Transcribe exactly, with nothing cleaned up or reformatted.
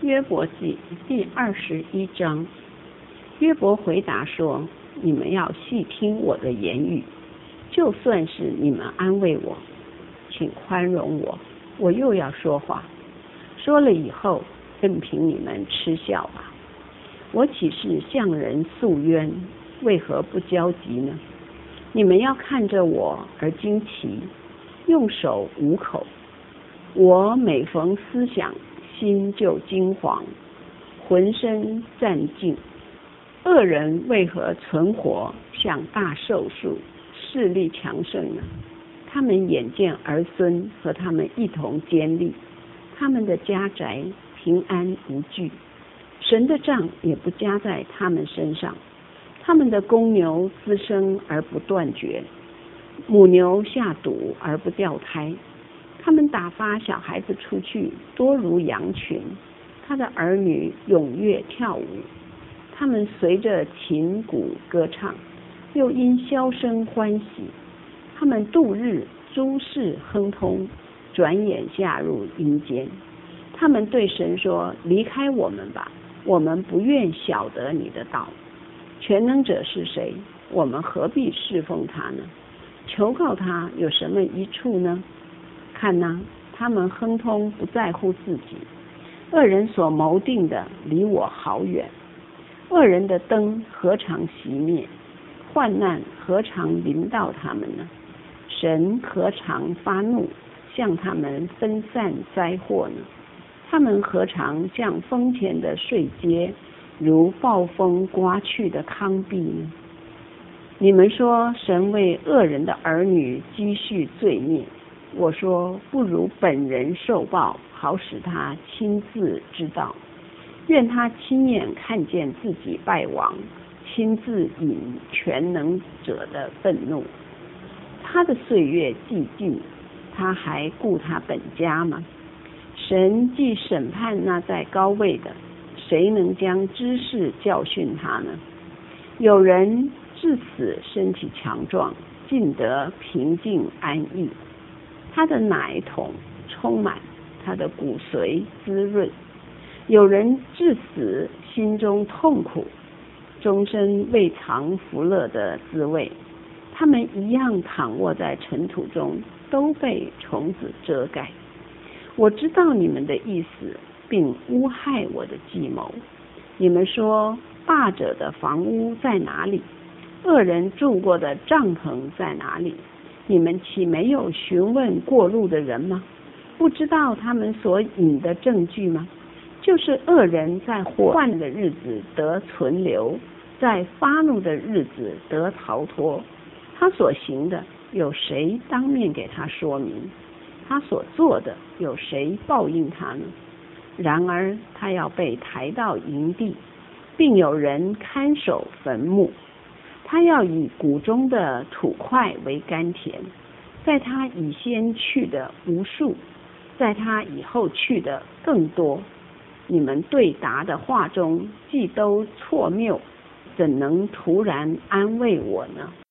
约伯记第二十一章，约伯回答说：你们要细听我的言语，就算是你们安慰我，请宽容我，我又要说话。说了以后，任凭你们嗤笑吧。我岂是向人诉冤，为何不焦急呢？你们要看着我而惊奇，用手捂口。我每逢思想，心就惊惶，浑身战兢。恶人为何存活，像大寿树，势力强盛呢？他们眼见儿孙和他们一同坚立，他们的家宅平安无惧，神的杖也不加在他们身上。他们的公牛滋生而不断绝，母牛下犊而不掉胎。他们打发小孩子出去，多如羊群，他的儿女踊跃跳舞。他们随着琴鼓歌唱，又因箫声欢喜。他们度日诸事亨通，转眼下入阴间。他们对神说：离开我们吧，我们不愿晓得你的道。全能者是谁？我们何必侍奉他呢？求告他有什么益处呢？看哪，他们亨通不在乎自己，恶人所谋定的离我好远。恶人的灯何尝熄灭？患难何尝临到他们呢？神何尝发怒，向他们分散灾祸呢？他们何尝像风前的碎秸，如暴风刮去的糠秕呢？你们说神为恶人的儿女积蓄罪孽，我说不如本人受报，好使他亲自知道。愿他亲眼看见自己败亡，亲自饮全能者的愤怒。他的岁月既尽，他还顾他本家吗？神既审判那在高位的，谁能将知识教训他呢？有人至死身体强壮，尽得平静安逸。他的奶桶充满，他的骨髓滋润。有人至死心中痛苦，终身未尝福乐的滋味。他们一样躺卧在尘土中，都被虫子遮盖。我知道你们的意思，并诬害我的计谋。你们说，霸者的房屋在哪里？恶人住过的帐篷在哪里？你们岂没有询问过路的人吗？不知道他们所引的证据吗？就是恶人在祸患的日子得存留，在发怒的日子得逃脱。他所行的，有谁当面给他说明？他所做的，有谁报应他呢？然而他要被抬到营地，并有人看守坟墓。他要以谷中的土块为甘甜，在他以先去的无数，在他以后去的更多。你们对答的话中既都错谬，怎能突然安慰我呢？